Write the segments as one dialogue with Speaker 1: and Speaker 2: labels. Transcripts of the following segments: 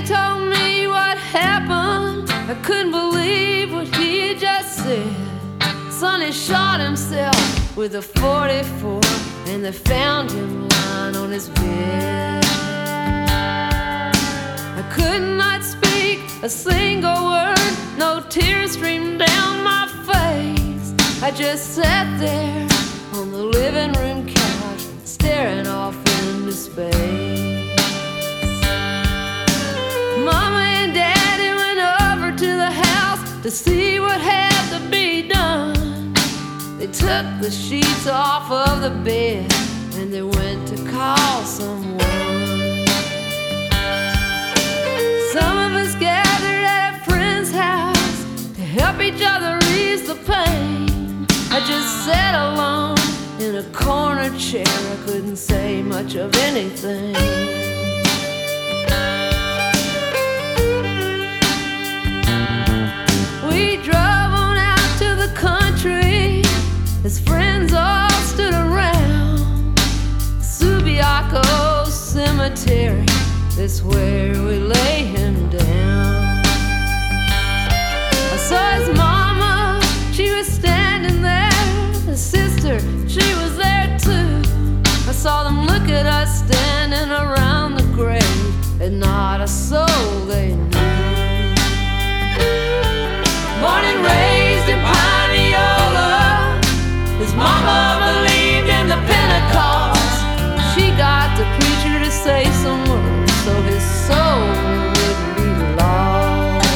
Speaker 1: he told me what happened, I couldn't believe what he had just said. Sonny shot himself with a 44, and they found him lying on his bed. I could not speak a single word, no tears streamed down my face. I just sat there on the living room couch, staring off into space. Mama and Daddy went over to the house to see what had to be done. They took the sheets off of the bed and they went to call someone. Some of us gathered at a friend's house to help each other ease the pain. I just sat alone in a corner chair, I couldn't say much of anything. We drove on out to the country, his friends all stood around. Subiaco Cemetery, that's where we lay him down. I saw his mama, she was standing there. His sister, she was there too. I saw them look at us standing around the grave, and not a soul they knew. Born and raised in Pineola, his mama believed in the Pentecost. She got the preacher to say some words so his soul wouldn't be lost.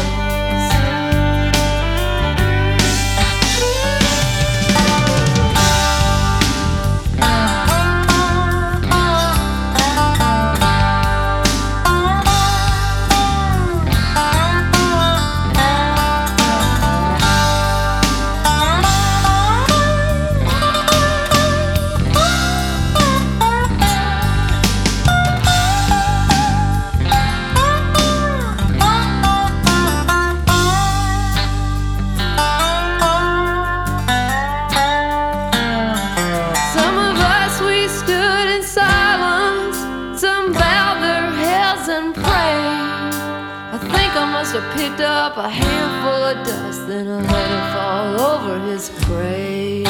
Speaker 1: I picked up a handful of dust, then I let it fall over his grave.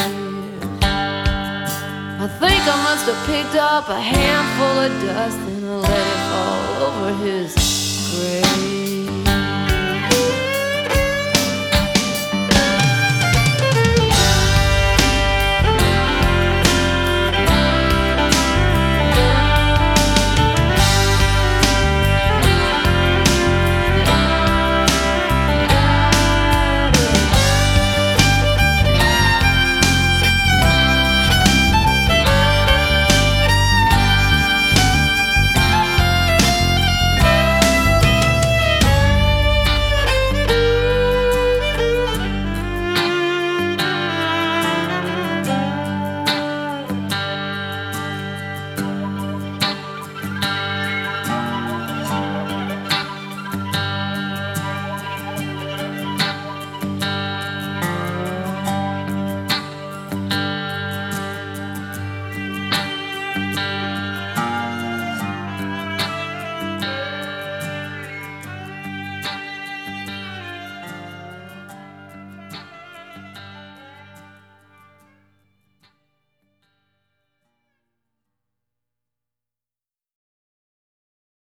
Speaker 1: I think I must have picked up a handful of dust, then I let it fall over his grave.